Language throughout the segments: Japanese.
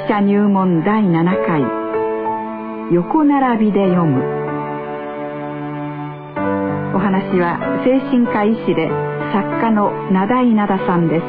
者入門第7回横並びで読む。お話は精神科医師で作家の名田稲田さんです。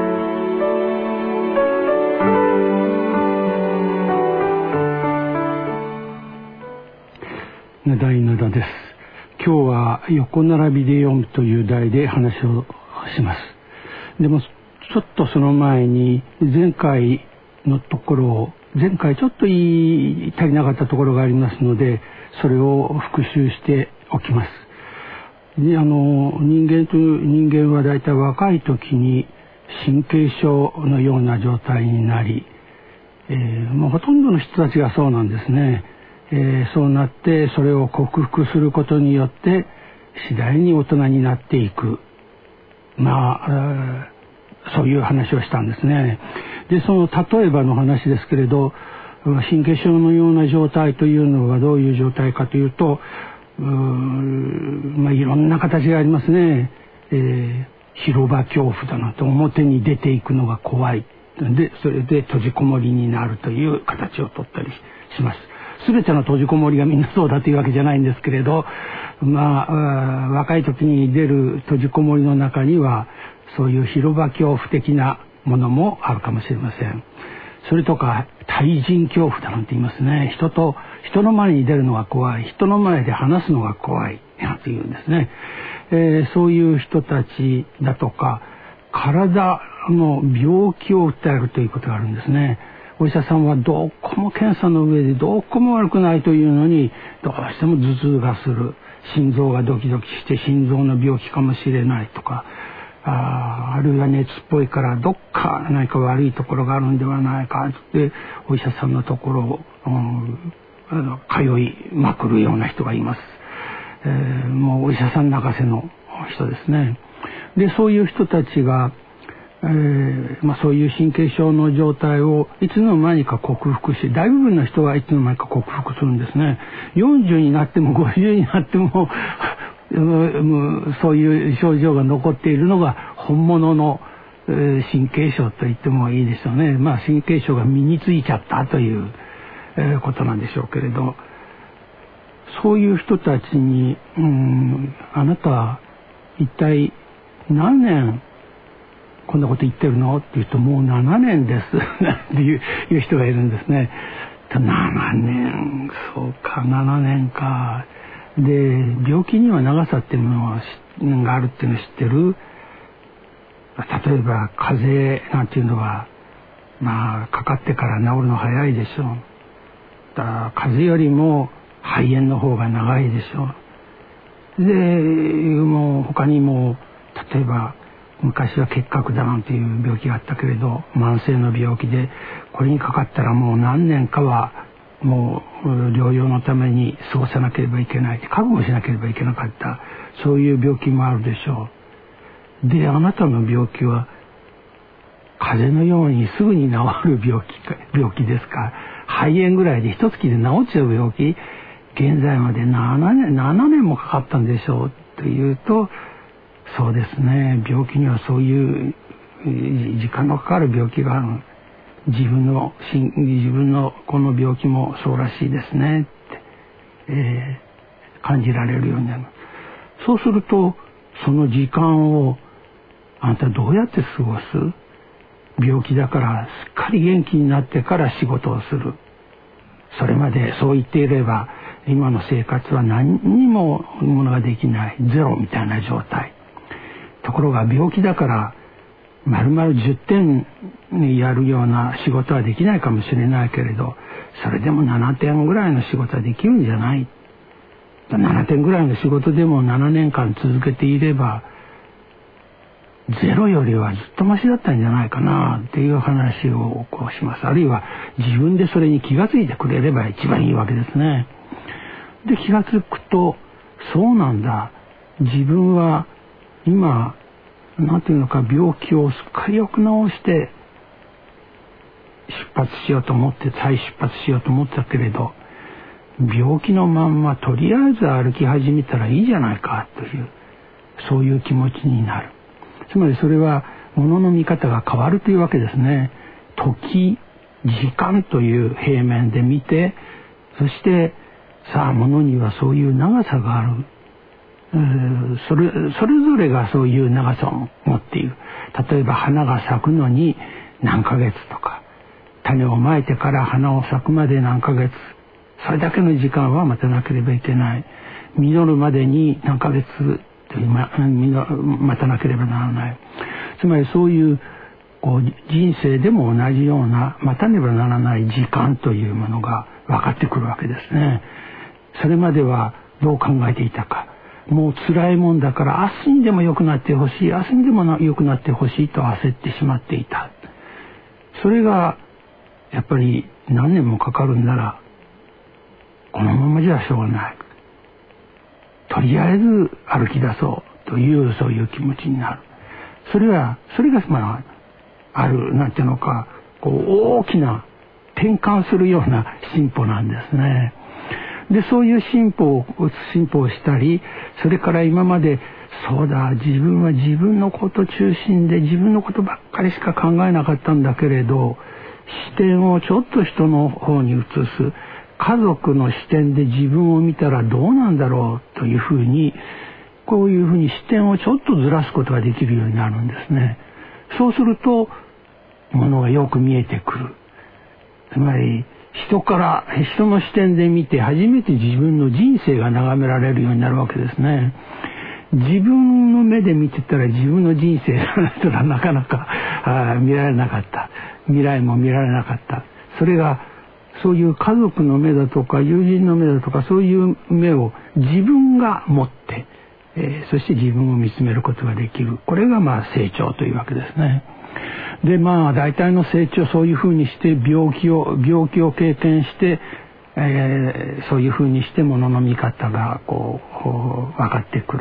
名田稲田です。今日は横並びで読むという題で話をします。でもちょっとその前に前回のところを前回ちょっと言い足りなかったところがありますので、それを復習しておきます。人間はだいたい若い時に神経症のような状態になり、ほとんどの人たちがそうなんですね。そうなってそれを克服することによって次第に大人になっていく、そういう話をしたんですね。で、その例えばの話ですけれど、神経症のような状態というのはどういう状態かというと、いろんな形がありますね。広場恐怖だなと、表に出ていくのが怖いで、それで閉じこもりになるという形をとったりします。全ての閉じこもりがみんなそうだというわけじゃないんですけれど、若い時に出る閉じこもりの中にはそういう広場恐怖的なものもあるかもしれません。それとか対人恐怖だなんて言いますね。人の前に出るのが怖い、人の前で話すのが怖いなんて言うんですね。そういう人たちだとか、体の病気を訴えるということがあるんですね。お医者さんはどこも検査の上でどこも悪くないというのに、どうしても頭痛がする、心臓がドキドキして心臓の病気かもしれないとか、あるいは熱っぽいからどっか何か悪いところがあるんではないかってお医者さんのところを、通いまくるような人がいます。もうお医者さん泣かせの人ですね。で、そういう人たちがそういう神経症の状態をいつの間にか克服し、大部分の人はいつの間にか克服するんですね。40になっても50になってもそういう症状が残っているのが本物の神経症と言ってもいいでしょうね。神経症が身についちゃったということなんでしょうけれど、そういう人たちにあなたは一体何年こんなこと言ってるのって言うと、もう7年ですっていう人がいるんですね。7年、そうか、7年か。で、病気には長さっていうものがあるっていうのを知ってる。例えば風邪なんていうのはかかってから治るの早いでしょう。だから風邪よりも肺炎の方が長いでしょう。で、もう他にも例えば昔は結核だなんていう病気があったけれど、慢性の病気でこれにかかったらもう何年かはもう療養のために過ごさなければいけない、覚悟しなければいけなかった、そういう病気もあるでしょう。で、あなたの病気は風邪のようにすぐに治る病気ですか、肺炎ぐらいで一月で治っちゃう病気、現在まで7年もかかったんでしょうというと、そうですね、病気にはそういう時間のかかる病気がある。自分のこの病気もそうらしいですねって、感じられるようになる。そうするとその時間をあなたどうやって過ごす？病気だからすっかり元気になってから仕事をする。それまでそう言っていれば今の生活は何にもものができない、ゼロみたいな状態。ところが病気だから丸々10点にやるような仕事はできないかもしれないけれど、それでも7点ぐらいの仕事はできるんじゃない。7点ぐらいの仕事でも7年間続けていればゼロよりはずっとマシだったんじゃないかなっていう話をします。あるいは自分でそれに気がついてくれれば一番いいわけですね。で、気がつくと、そうなんだ、自分は今なんていうのか、病気をすっかりよく治して再出発しようと思ったけれど、病気のまんまとりあえず歩き始めたらいいじゃないかという、そういう気持ちになる。つまりそれは物の見方が変わるというわけですね。時時間という平面で見て、そしてさあ物にはそういう長さがある、それぞれがそういう長さを持っている。例えば花が咲くのに何ヶ月とか、種をまいてから花を咲くまで何ヶ月、それだけの時間は待たなければいけない。実るまでに何ヶ月待たなければならない。つまりそういう人生でも同じような待たねばならない時間というものが分かってくるわけですね。それまではどう考えていたか。もう辛いもんだから明日にでも良くなってほしい、明日にでも良くなってほしいと焦ってしまっていた。それがやっぱり何年もかかるんならこのままじゃしょうがない。とりあえず歩き出そうというそういう気持ちになる。それがあるなんていうのか、大きな転換するような進歩なんですね。でそういう進歩をしたり、それから今までそうだ自分は自分のこと中心で自分のことばっかりしか考えなかったんだけれど、視点をちょっと人の方に移す、家族の視点で自分を見たらどうなんだろうというふうに、こういうふうに視点をちょっとずらすことができるようになるんですね。そうするとものがよく見えてくる。つまり人の視点で見て初めて自分の人生が眺められるようになるわけですね。自分の目で見てたら自分の人生がなかなか見られなかった。未来も見られなかった。それがそういう家族の目だとか友人の目だとか、そういう目を自分が持って、そして自分を見つめることができる。これが成長というわけですね。で大体の成長、そういうふうにして病気を経験して、そういうふうにしてものの見方が分かってくる。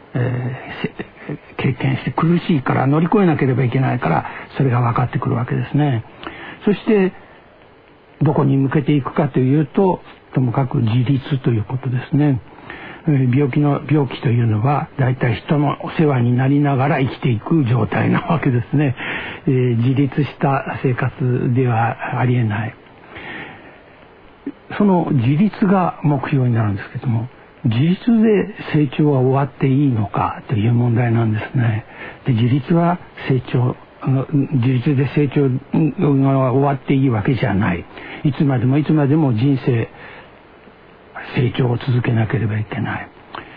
経験して苦しいから乗り越えなければいけないから、それが分かってくるわけですね。そしてどこに向けていくかというと、ともかく自立ということですね。病気というのはだいたい人のお世話になりながら生きていく状態なわけですね。自立した生活ではありえない。その自立が目標になるんですけども、自立で成長は終わっていいのかという問題なんですね。で自立で成長が終わっていいわけじゃない。いつまでも人生成長を続けなければいけない。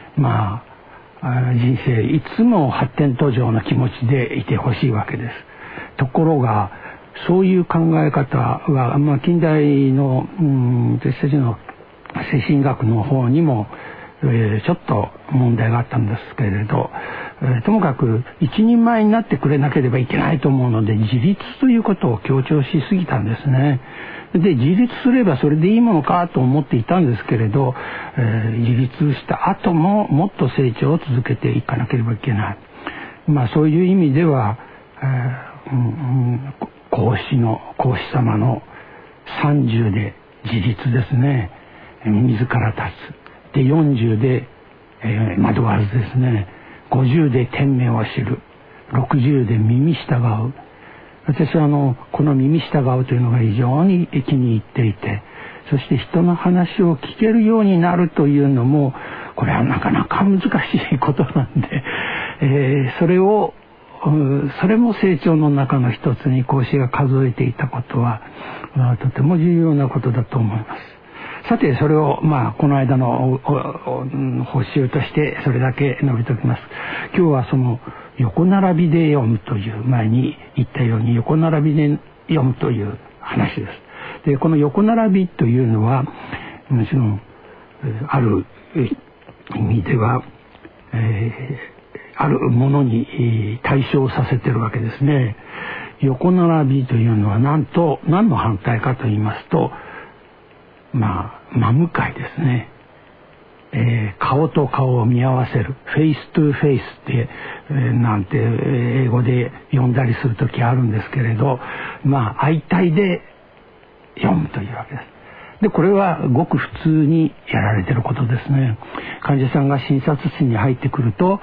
人生いつも発展途上の気持ちでいてほしいわけです。ところがそういう考え方は、近代の私たちの精神学の方にも、ちょっと問題があったんですけれど、ともかく一人前になってくれなければいけないと思うので、自立ということを強調しすぎたんですね。で自立すればそれでいいものかと思っていたんですけれど、自立した後ももっと成長を続けていかなければいけない。そういう意味では、孔子様の30で自立ですね。自ら立つ。で40で、惑わずですね。50で天命を知る。60で耳従う。私はこの耳従うというのが非常に気に入っていて、そして人の話を聞けるようになるというのも、これはなかなか難しいことなんで、それも成長の中の一つに孔子が数えていたことは、とても重要なことだと思います。さてそれをこの間の補習としてそれだけ述べておきます。今日はその横並びで読むという、前に言ったように横並びで読むという話です。でこの横並びというのはもちろんある意味では、あるものに対象させてるわけですね。横並びというのは何の反対かと言いますと、真向かいですね。顔と顔を見合わせる、フェイストゥフェイスってなんて英語で読んだりする時あるんですけれど、相対で読むというわけです。でこれはごく普通にやられていることですね。患者さんが診察室に入ってくると、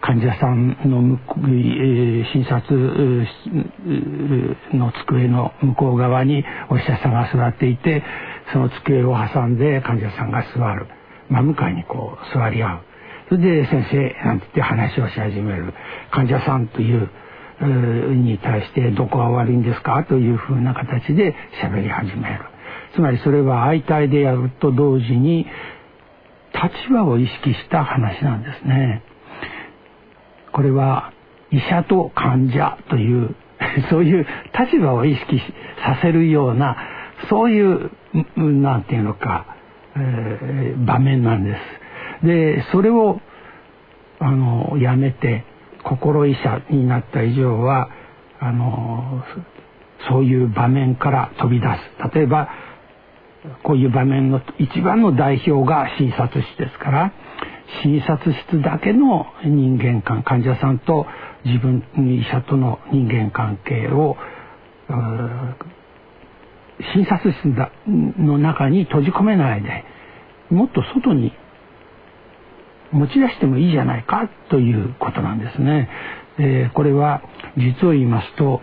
患者さんの診察の机の向こう側にお医者さんが座っていて、その机を挟んで患者さんが座る、真向かいにこう座り合う。それで先生なんて言って話をし始める。患者さんというに対してどこが悪いんですかというふうな形で喋り始める。つまりそれは相対でやると同時に立場を意識した話なんですね。これは医者と患者というそういう立場を意識させるような、そういうなんていうのか、場面なんです。でそれをやめて心医者になった以上はそういう場面から飛び出す。例えばこういう場面の一番の代表が診察室ですから、診察室だけの人間関係、患者さんと自分医者との人間関係を診察室の中に閉じ込めないで、もっと外に持ち出してもいいじゃないかということなんですね。これは実を言いますと、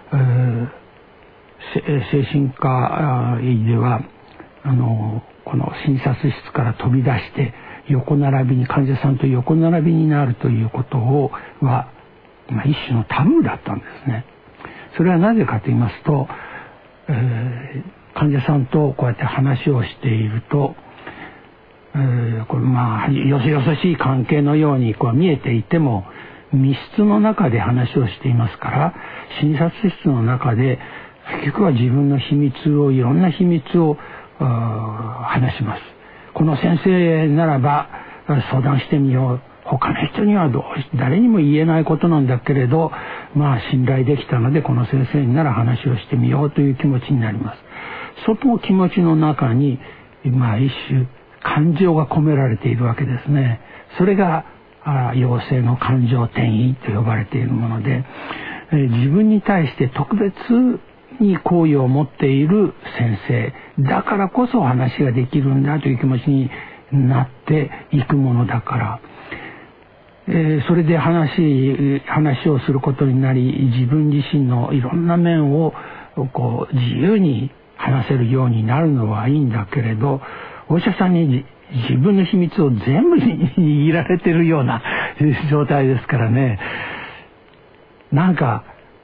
精神科医ではこの診察室から飛び出して横並びに、患者さんと横並びになるということは、一種のタブーだったんですね。それはなぜかと言いますと、患者さんとこうやって話をしていると、これよそよそしい関係のようにこう見えていても、密室の中で話をしていますから、診察室の中で結局は自分の秘密を、いろんな秘密を話します。この先生ならば相談してみよう、他の人には誰にも言えないことなんだけれど、信頼できたのでこの先生になら話をしてみようという気持ちになります。その気持ちの中に一種感情が込められているわけですね。それが陽性の感情転移と呼ばれているもので、自分に対して特別に好意を持っている先生だからこそ話ができるんだという気持ちになっていくものだから、それで話をすることになり、自分自身のいろんな面をこう自由に話せるようになるのはいいんだけれど、お医者さんに自分の秘密を全部握られてるような状態ですからね、なんか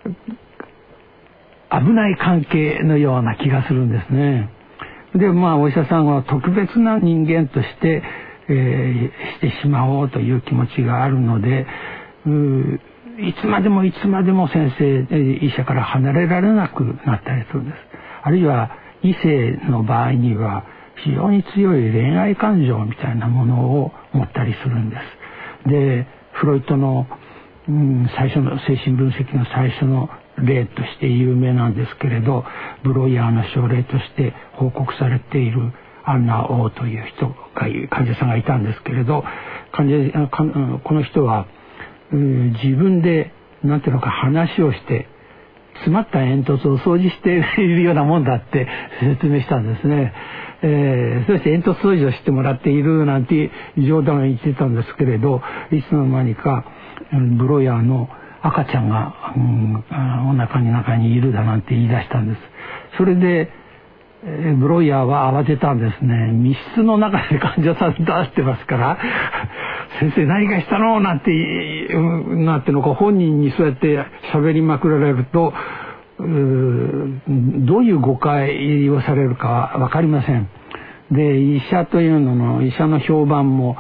危ない関係のような気がするんですね。でお医者さんは特別な人間としてしてしまおうという気持ちがあるので、いつまでも先生医者から離れられなくなったりするんです。あるいは異性の場合には非常に強い恋愛感情みたいなものを持ったりするんです。でフロイトの、最初の精神分析の最初の例として有名なんですけれど、ブロイヤーの症例として報告されているアンナ・オーという患者さんがいたんですけれど、この人は、自分でなんていうのか話をして詰まった煙突を掃除しているようなもんだって説明したんですね。そして煙突掃除をしてもらっているなんて冗談を言ってたんですけれど、いつの間にかブロイヤーの赤ちゃんが、お腹の中にいるだなんて言い出したんです。それでブロイヤーは慌てたんですね。密室の中で患者さん出してますから先生何かしたのなんてのか、本人にそうやって喋りまくられるとどういう誤解をされるかは分かりません。で医者というのの医者の評判も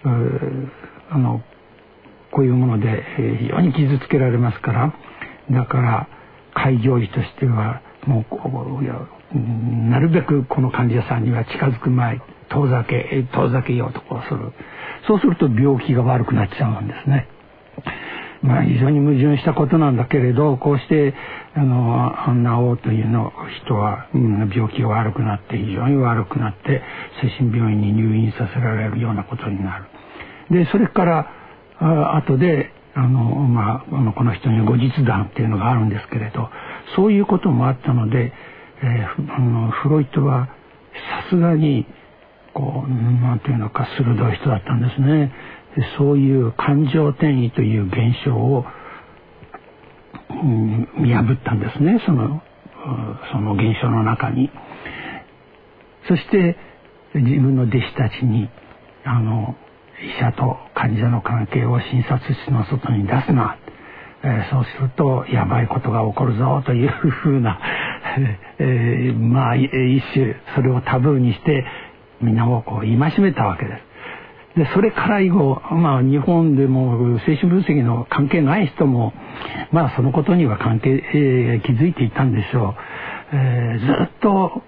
こういうもので非常に傷つけられますから、だから開業医としてはもうなるべくこの患者さんには近づく前遠ざけようとする。そうすると病気が悪くなっちゃうんですね。非常に矛盾したことなんだけれど、こうしてアンナ・オーという人は、病気が悪くなって非常に悪くなって精神病院に入院させられるようなことになる。でそれから後でこの人に後日談っていうのがあるんですけれど、そういうこともあったので、フロイトはさすがになんていうのか鋭い人だったんですね。 そういう感情転移という現象を、見破ったんですね、その現象の中に。そして自分の弟子たちに医者と患者の関係を診察室の外に出すな、そうするとやばいことが起こるぞというふうな、まあ一種それをタブーにしてみんなをこう戒めたわけです。でそれから以後、まあ、日本でも精神分析の関係ない人も、まあ、そのことには気づいていたんでしょう。ずっと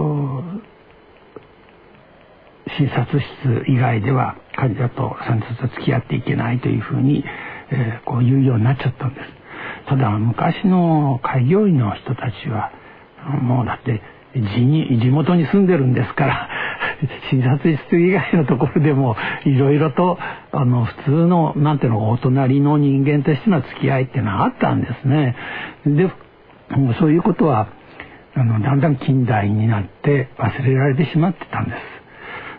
診察室以外では患者と付き合っていけないというふうに、こう言うようになっちゃったんです。ただ昔の開業医の人たちはもうだって地元に住んでるんですから診察室以外のところでもいろいろと普通のなんていうのお隣の人間としての付き合いっていうのはあったんですね。でそういうことはだんだん近代になって忘れられてしまってたんです。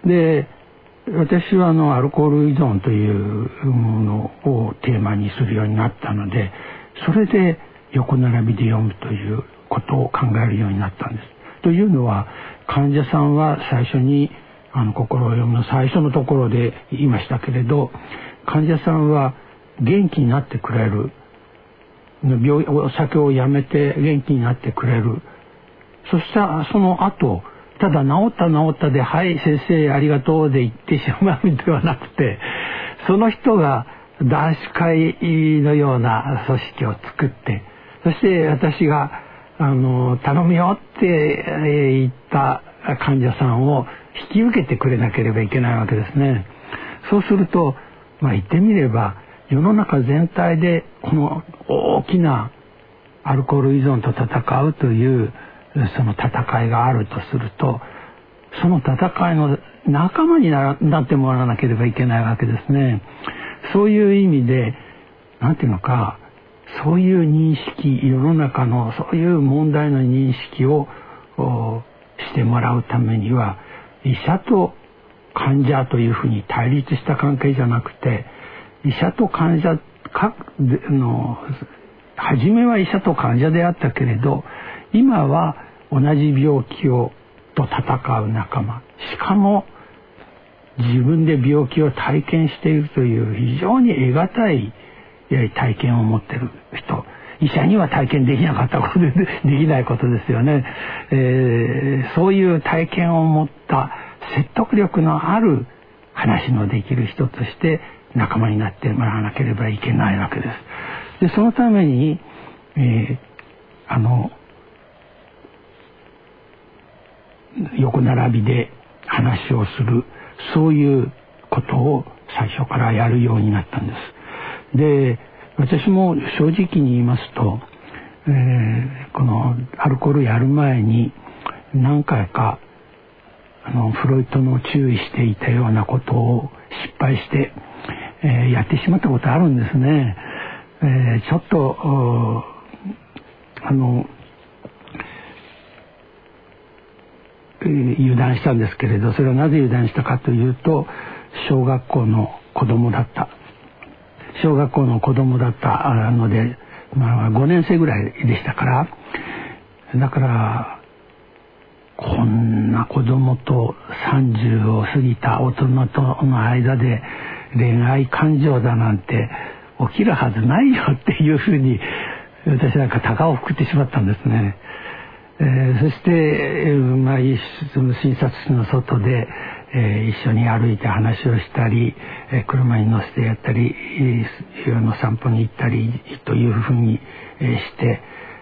で私はアルコール依存というものをテーマにするようになったので、それで横並びで読むということを考えるようになったんです。というのは患者さんは最初に心を読むの最初のところで言いましたけれど、患者さんは元気になってくれる、お酒をやめて元気になってくれる。そしたその後ただ治ったではい先生ありがとうで言ってしまうんではなくて、その人が男子会のような組織を作って、そして私が頼むよって言った患者さんを引き受けてくれなければいけないわけですね。そうすると、言ってみれば世の中全体でこの大きなアルコール依存と戦うというその戦いがあるとすると、その戦いの仲間になってもらわなければいけないわけですね。そういう意味でなんていうのか、そういう認識、世の中のそういう問題の認識をしてもらうためには、医者と患者というふうに対立した関係じゃなくて、医者と患者初めは医者と患者であったけれど、今は同じ病気と戦う仲間、しかも自分で病気を体験しているという非常に得難い体験を持っている人、医者には体験できなかったことでできないことですよね。そういう体験を持った説得力のある話のできる人として仲間になってもらわなければいけないわけです。でそのために、横並びで話をする、そういうことを最初からやるようになったんです。で私も正直に言いますと、このアルコールやる前に何回かフロイトの注意していたようなことを失敗して、やってしまったことあるんですね。ちょっと油断したんですけれど、それはなぜ油断したかというと、小学校の子供だったので、5年生ぐらいでしたから、だからこんな子供と30を過ぎた大人との間で恋愛感情だなんて起きるはずないよっていうふうに私なんか鷹をくくってしまったんですね。そして、その診察室の外で、一緒に歩いて話をしたり、車に乗せてやったり、散歩に行ったりというふうにして、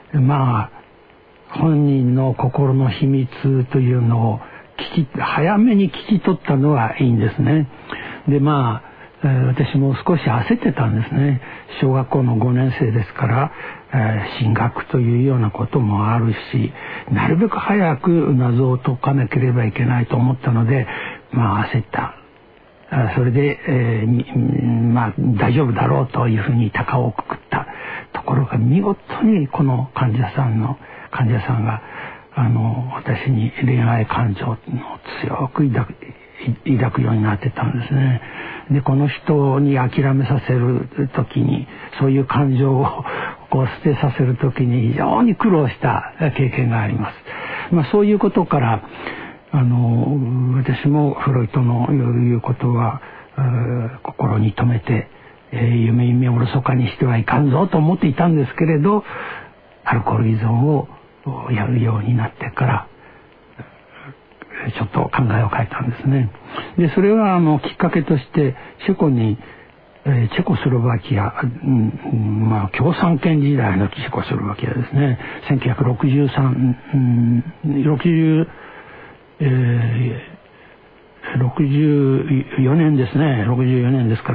本人の心の秘密というのを早めに聞き取ったのはいいんですね。で私も少し焦ってたんですね。小学校の5年生ですから、進学というようなこともあるし、なるべく早く謎を解かなければいけないと思ったので、焦った。それで、大丈夫だろうというふうに鷹をくくった。ところが見事にこの患者さんが私に恋愛感情を強く抱くようになってたんですね。でこの人に諦めさせる時に、そういう感情をこう捨てさせる時に非常に苦労した経験があります。そういうことから私もフロイトの言うことは心に留めて、夢をおろそかにしてはいかんぞと思っていたんですけれど、アルコール依存をやるようになってからちょっと考えを変えたんですね。でそれはきっかけとしてチェコスロバキア、共産圏時代のチェコスロバキアですね、64年ですね。64年ですから。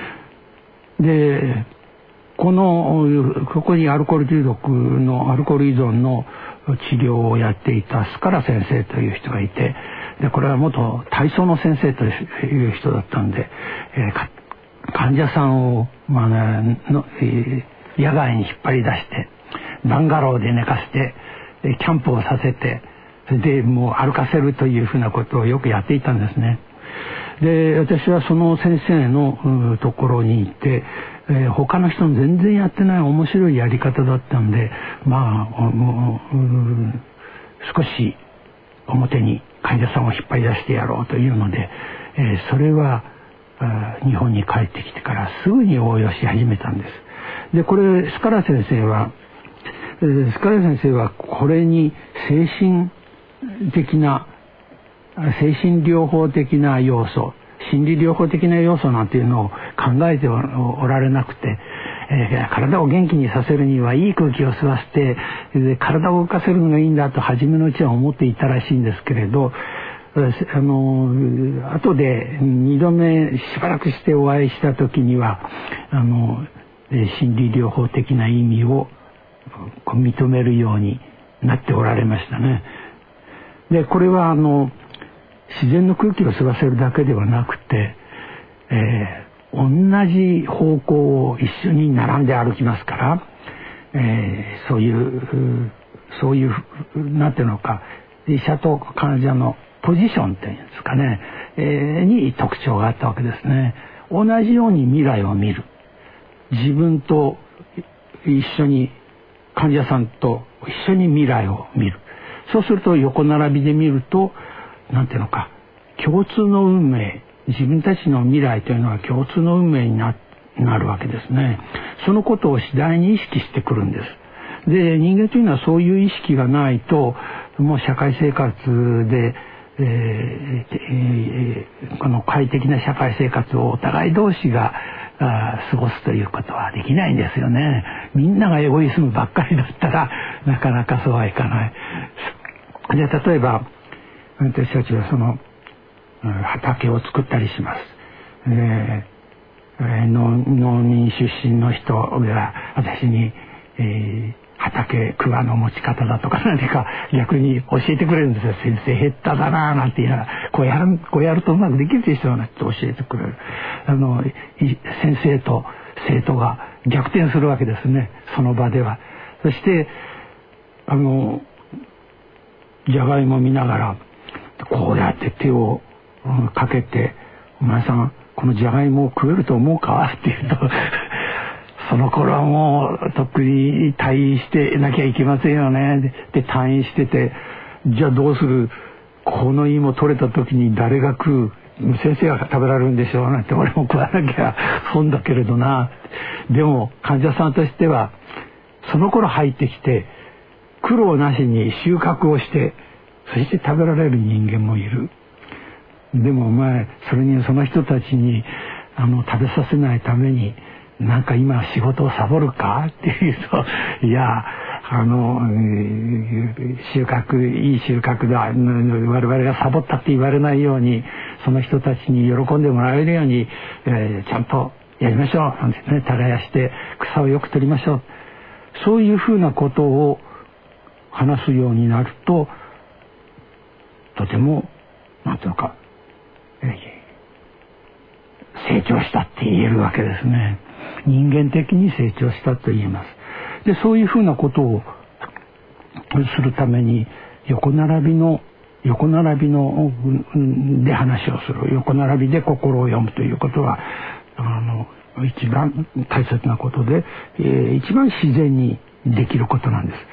でここにアルコール依存の治療をやっていたスカラ先生という人がいて、でこれは元体操の先生という人だったんで、患者さんを、野外に引っ張り出してバンガローで寝かせてキャンプをさせて、でもう歩かせるというふうなことをよくやっていたんですね。で私はその先生のところに行って、他の人の全然やってない面白いやり方だったんで、少し表に患者さんを引っ張り出してやろうというので、それは日本に帰ってきてからすぐに応用し始めたんです。でこれスカラ先生はこれに精神療法的な要素、心理療法的な要素なんていうのを考えておられなくて、体を元気にさせるにはいい空気を吸わせて、で体を動かせるのがいいんだと初めのうちは思っていたらしいんですけれど、後で2度目しばらくしてお会いした時には心理療法的な意味を認めるようになっておられましたね。でこれは自然の空気を吸わせるだけではなくて、同じ方向を一緒に並んで歩きますから、そういうなんていうのか、医者と患者のポジションっていうんですかね、に特徴があったわけですね。同じように未来を見る、自分と一緒に患者さんと一緒に未来を見る。そうすると横並びで見るとなんていうのか、共通の運命、自分たちの未来というのは共通の運命になるわけですね。そのことを次第に意識してくるんです。で人間というのはそういう意識がないと、もう社会生活で、この快適な社会生活をお互い同士が過ごすということはできないんですよね。みんながエゴイスムばっかりだったらなかなかそうはいかない。じゃあ例えば私たちはその畑を作ったりします。農民出身の人が私に、畑桑の持ち方だとか何か逆に教えてくれるんですよ。先生下手だななんて言いながら、こうやるとうまくできるでしょうなって教えてくれる。先生と生徒が逆転するわけですね、その場では。そしてじゃがいも見ながらこうやって手をかけて、お前さんこのじゃがいもを食えると思うかって言うとその頃はもうとっくに退院してなきゃいけませんよね。で退院してて、じゃあどうする、この芋取れた時に誰が食う、先生が食べられるんでしょうなんて、俺も食わなきゃ損だけれどな。でも患者さんとしてはその頃入ってきて苦労なしに収穫をして、そして食べられる人間もいる。でもお前その人たちに食べさせないためになんか今仕事をサボるかっていうと、いやいい収穫だ、我々がサボったって言われないように、その人たちに喜んでもらえるように、ちゃんとやりましょうなんですね。耕して草をよく取りましょう、そういうふうなことを話すようになると、とてもなんていうのか、成長したって言えるわけですね。人間的に成長したと言えます。でそういうふうなことをするために横並びの横並びので話をする、横並びで心を読むということは一番大切なことで、一番自然にできることなんです。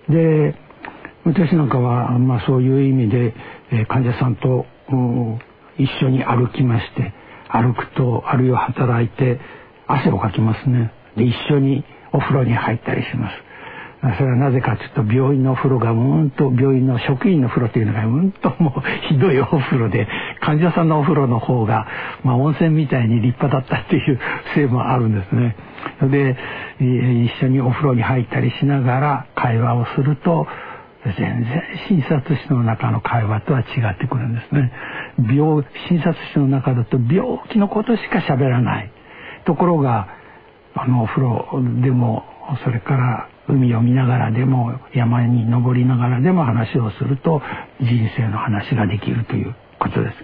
で、私なんかは、そういう意味で、患者さんと一緒に歩きまして、歩くと、あるいは働いて汗をかきますね。で、一緒にお風呂に入ったりします。それはなぜかというと、病院のお風呂が病院の職員の風呂というのがもうひどいお風呂で、患者さんのお風呂の方が、温泉みたいに立派だったっていうせいもあるんですね。で、一緒にお風呂に入ったりしながら会話をすると、全然診察室の中の会話とは違ってくるんですね。診察室の中だと病気のことしか喋らない。ところが、お風呂でも、それから海を見ながらでも、山に登りながらでも話をすると、人生の話ができるということです。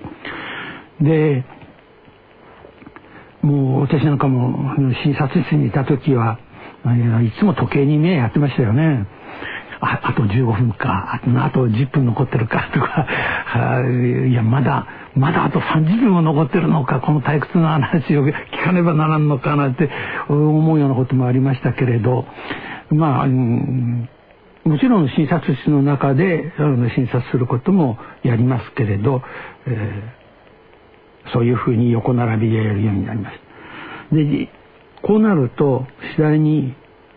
で、もう私なんかも診察室にいた時は、いつも時計に目やってましたよね。あと15分か、あと10分残ってるかとか、いや、まだあと30分も残ってるのか、この退屈な話を聞かねばならんのかなって思うようなこともありましたけれど、もちろん診察室の中で診察することもやりますけれど、そういうふうに横並びでやるようになりました。で、こうなると次第に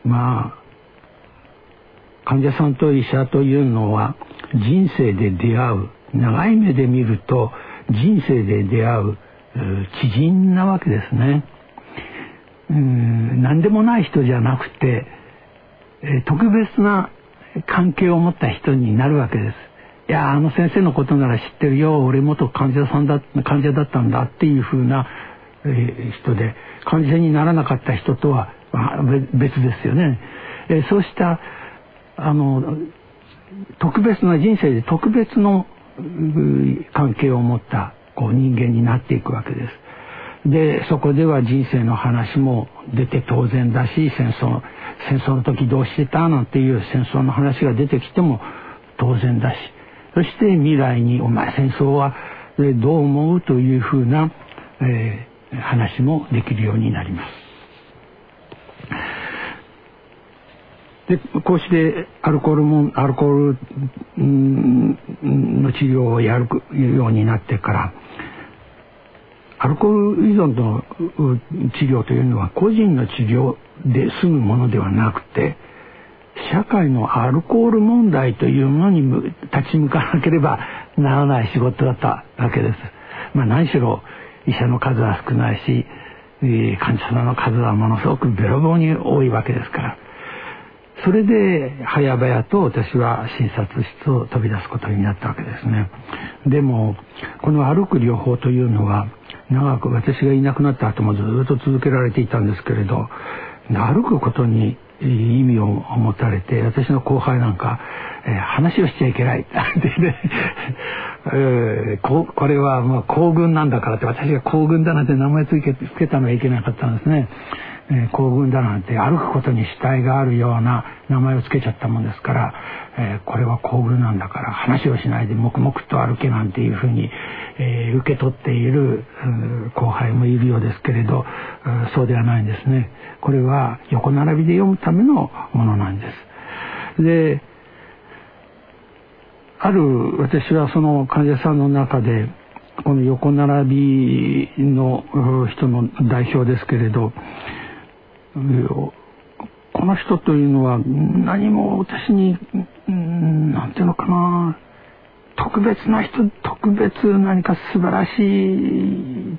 患者さんと医者というのは人生で出会う、長い目で見ると人生で出会う知人なわけですね。何でもない人じゃなくて、特別な関係を持った人になるわけです。いや、あの先生のことなら知ってるよ、俺元患者だったんだっていうふうな人で、患者にならなかった人とは別ですよね。そうした特別な人生で特別の関係を持った人間になっていくわけです。で、そこでは人生の話も出て当然だし、戦争の時どうしてたなんていう戦争の話が出てきても当然だし、そして未来にお前戦争はどう思うというふうな、話もできるようになります。で、こうしてアルコールの治療をやるようになってから、アルコール依存の治療というのは個人の治療で済むものではなくて、社会のアルコール問題というものに立ち向かなければならない仕事だったわけです。何しろ医者の数は少ないし、患者様の数はものすごくべらぼうに多いわけですから、それで早々と私は診察室を飛び出すことになったわけですね。でもこの歩く療法というのは長く、私がいなくなった後もずっと続けられていたんですけれど、歩くことに意味を持たれて、私の後輩なんか、話をしちゃいけないってね、これは行軍なんだからって、私が行軍だなんて名前つけたのはいけなかったんですね。行軍だなんて歩くことに主体があるような名前をつけちゃったもんですから、これは行軍なんだから話をしないで黙々と歩けなんていうふうに、受け取っている後輩もいるようですけれど、そうではないんですね。これは横並びで読むためのものなんです。で、私はその患者さんの中でこの横並びの人の代表ですけれど、この人というのは何も私になんていうのかな、特別何か素晴らしい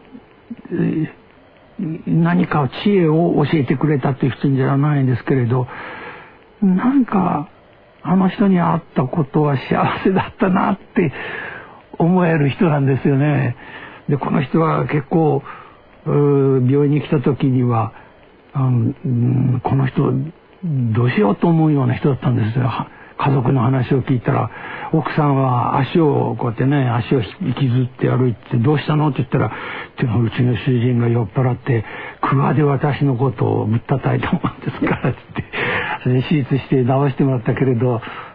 何か知恵を教えてくれたという人じゃないんですけれど、なんかあの人に会ったことは幸せだったなって思える人なんですよね。で、この人は結構病院に来た時にはこの人どうしようと思うような人だったんですよ。家族の話を聞いたら、奥さんは足をこうやってね、足を引きずって歩いて、どうしたのって言ったら、うちの主人が酔っ払ってクワで私のことをぶったたいたもんですからって言って、手術して治してもらったけれど、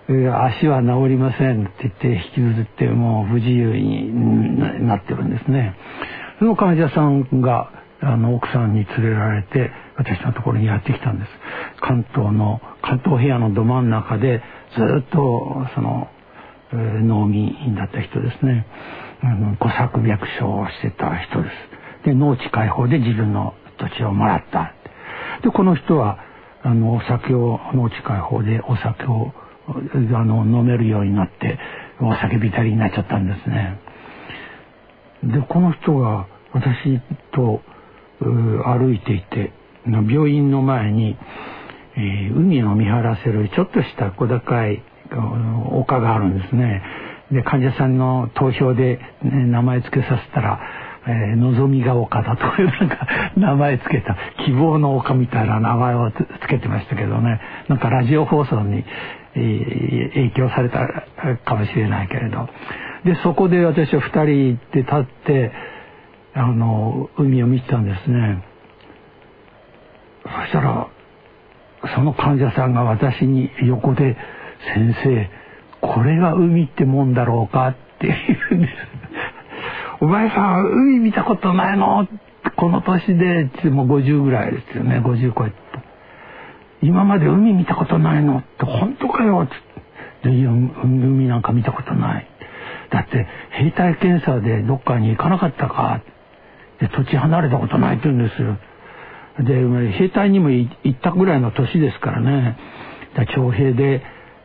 足は治りませんって言って引きずってもう不自由になってるんですね。その患者さんが奥さんに連れられて私のところにやってきたんです。関東平野のど真ん中でずっと農民だった人ですね。小作百姓をしてた人です。で農地開放で自分の土地をもらった。でこの人はお酒を農地開放でお酒を飲めるようになってお酒浸りになっちゃったんですね。でこの人が私と歩いていて病院の前に、海を見張らせるちょっとした小高い丘があるんですね。で患者さんの投票で、名前付けさせたら、のぞみが丘だというなんか名前付けた希望の丘みたいな名前を付けてましたけどね、なんかラジオ放送に、影響されたかもしれないけれど、でそこで私は2人で立って海を見てたんですね。そしたらその患者さんが私に横で「先生これが海ってもんだろうか」って言うんです。お前さん海見たことないの？この年でもう50ぐらいですよね。50超えて今まで海見たことないのって本当かよって海なんか見たことない。だって兵隊検査でどっかに行かなかったかで土地離れたことないって言うんですよ。で兵隊にも行ったぐらいの年ですからね。徴兵で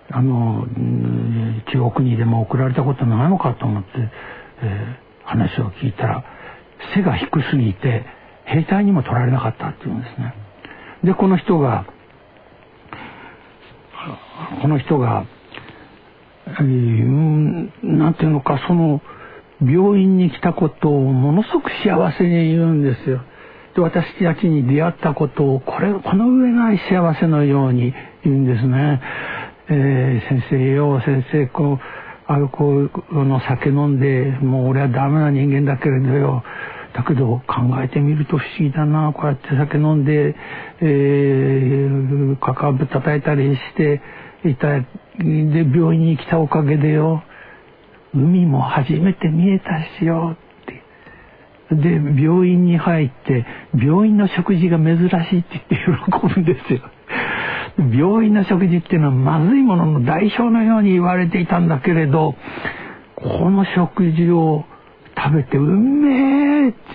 中国にでも送られたことないのかと思って、話を聞いたら背が低すぎて兵隊にも取られなかったっていうんですね。でこの人がなんていうのか病院に来たことをものすごく幸せに言うんですよ。で私たちに出会ったことをこの上ない幸せのように言うんですね。先生アルコールの酒飲んでもう俺はダメな人間だけれどよ、だけど考えてみると不思議だな、こうやって酒飲んで、かかぶ叩いたりしていたで病院に来たおかげでよ海も初めて見えたしよってで病院に入って病院の食事が珍しいって言って喜ぶんですよ。病院の食事っていうのはまずいものの代表のように言われていたんだけれど、この食事を食べてうめえって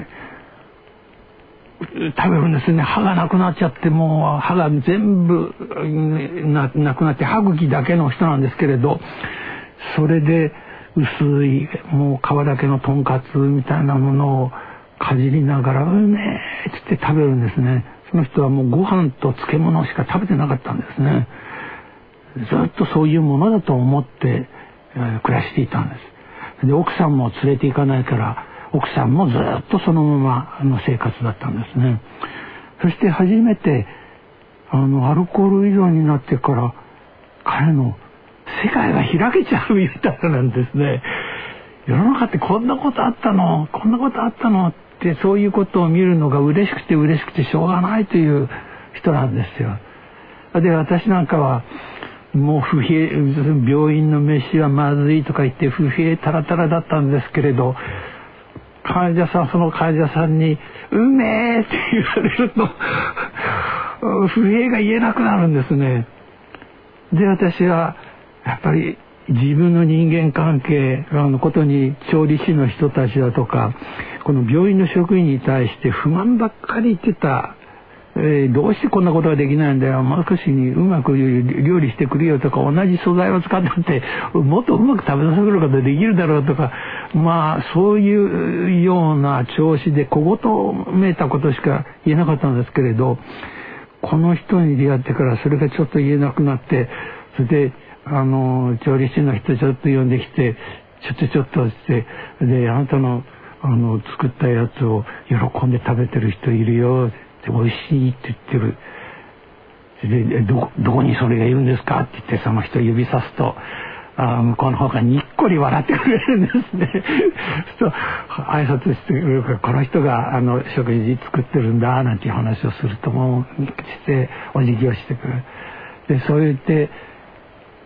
言って食べるんですね。歯がなくなっちゃってもう歯が全部なくなって歯茎だけの人なんですけれど、それで薄いもう皮だけのとんかつみたいなものをかじりながらうめえって言って食べるんですね。その人はもうご飯と漬物しか食べてなかったんですね。ずっとそういうものだと思って、暮らしていたんです。で奥さんも連れて行かないから奥さんもずっとそのままの生活だったんですね。そして初めてアルコール依存になってから彼の世界が開けちゃうみたいなんですね。世の中ってこんなことあったのってそういうことを見るのが嬉しくてしょうがないという人なんですよ。で私なんかはもう不平、病院の飯はまずいとか言って不平たらたらだったんですけれど、その患者さんにうめえって言われると不平が言えなくなるんですね。で私はやっぱり自分の人間関係のことに調理師の人たちだとかこの病院の職員に対して不満ばっかり言ってた。どうしてこんなことができないんだよ、もう少しにうまく料理してくれよとか、同じ素材を使ってってもっとうまく食べさせることができるだろうとか、まあそういうような調子で小言めいたことしか言えなかったんですけれど、この人に出会ってからそれがちょっと言えなくなって、それで調理師の人ちょっと呼んできてちょっとしてであなたの作ったやつを喜んで食べてる人いるよ、美味しいって言ってる。でどこにそれがいるんですかって言ってその人指さすと向こうの方がにっこり笑ってくれるんですね。そう挨拶してくれるからこの人が食事作ってるんだなんていう話をするともうしてお辞儀をしてくれる。でそう言って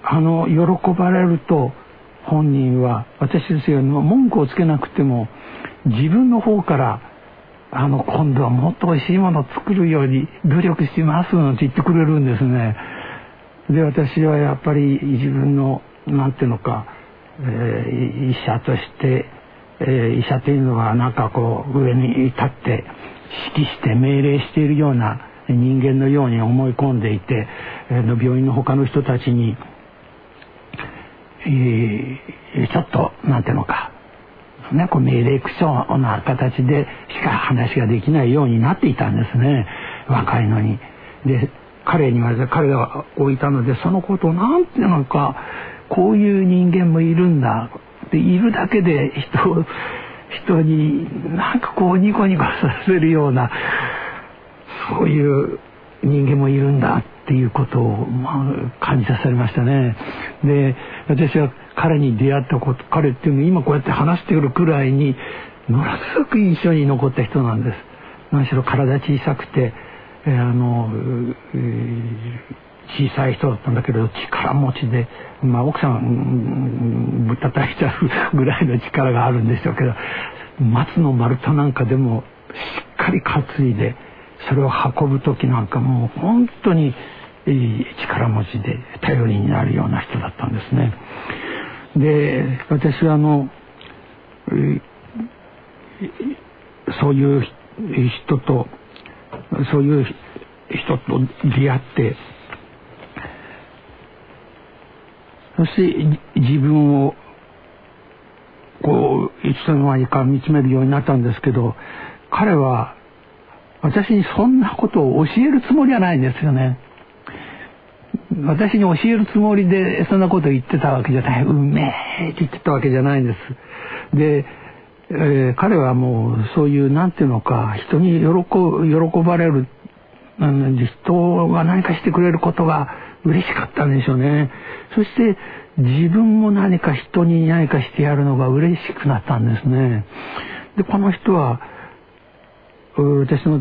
喜ばれると本人は私ですよ、文句をつけなくても自分の方から今度はもっと美味しいものを作るように努力しますなんて言ってくれるんですね。で私はやっぱり自分のなんていうのか、医者として、医者というのはなんかこう上に立って指揮して命令しているような人間のように思い込んでいて、病院の他の人たちに、ちょっとなんていうのかね、こう命令口調な形でしか話ができないようになっていたんですね、若いのに。で彼に言われて、彼が置いたので、そのことをなんていうのか、こういう人間もいるんだっているだけで人になんかこうニコニコさせるような、そういう人間もいるんだっていうことを、感じさせましたね。で私は彼に出会ったこと、彼っていうのは今こうやって話してくるくらいにものすごく印象に残った人なんです。何しろ体小さくて、小さい人だったんだけど力持ちで、奥さんぶったたいちゃうぐらいの力があるんでしょうけど、松の丸太なんかでもしっかり担いで、それを運ぶ時なんかもう本当に力持ちで頼りになるような人だったんですね。で私はそういう人と出会って、そして自分をこういつの間にか見つめるようになったんですけど、彼は私にそんなことを教えるつもりはないんですよね。私に教えるつもりでそんなことを言ってたわけじゃない、うめえって言ってたわけじゃないんです。で、彼はもうそういうなんていうのか、人に喜ばれる、人が何かしてくれることが嬉しかったんでしょうね。そして自分も何か人に何かしてやるのが嬉しくなったんですね。でこの人は私の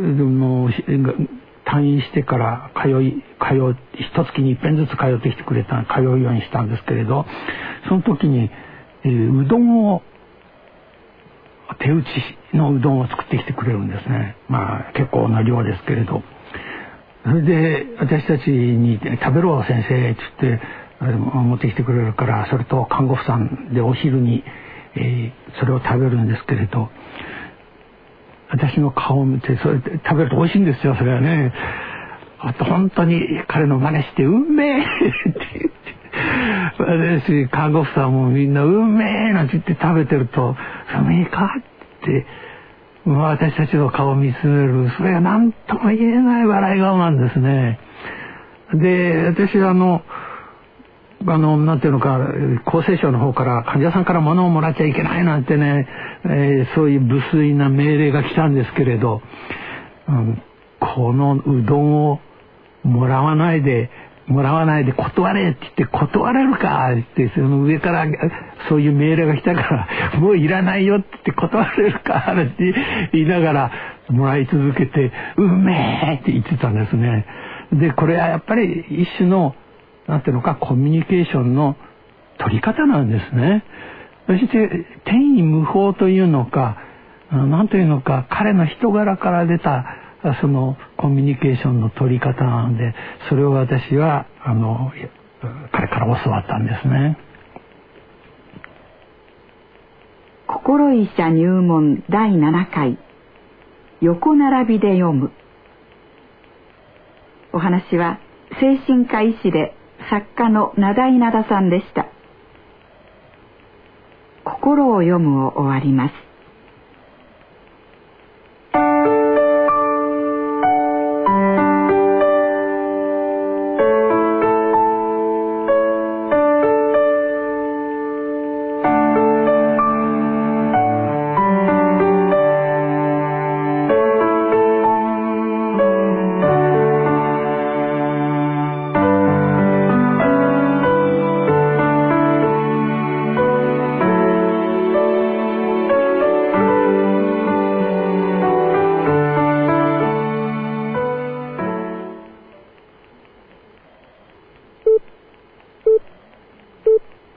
退院してから一月に一遍ずつ通ってきてくれた、通うようにしたんですけれど、その時に、うどんを手打ちのうどんを作ってきてくれるんですね。結構な量ですけれど、それで私たちに食べろ先生って言って持ってきてくれるから、それと看護婦さんでお昼に、それを食べるんですけれど、私の顔を見てそれで食べると美味しいんですよ、それはね。あと本当に彼の真似して「うめえ!」って言って、私看護婦さんもみんな「うめえ!」なんて言って食べてると「うめえか?」って私たちの顔を見つめる、それが何とも言えない笑い顔なんですね。で私はなんていうのか、厚生省の方から患者さんから物をもらっちゃいけないなんてね、そういう無粋な命令が来たんですけれど、このうどんをもらわないで断れって言って、断れるかって、その上からそういう命令が来たからもういらないよって言って断れるかって言いながらもらい続けて、うめえって言ってたんですね。でこれはやっぱり一種のなんていうのか、コミュニケーションの取り方なんですね。そして天衣無縫というのか、なんというのか、彼の人柄から出たそのコミュニケーションの取り方なので、それを私は彼から教わったんですね。 心医者入門第7回、横並びで読む。お話は精神科医師で作家の名田稲田さんでした。心を読むを終わります。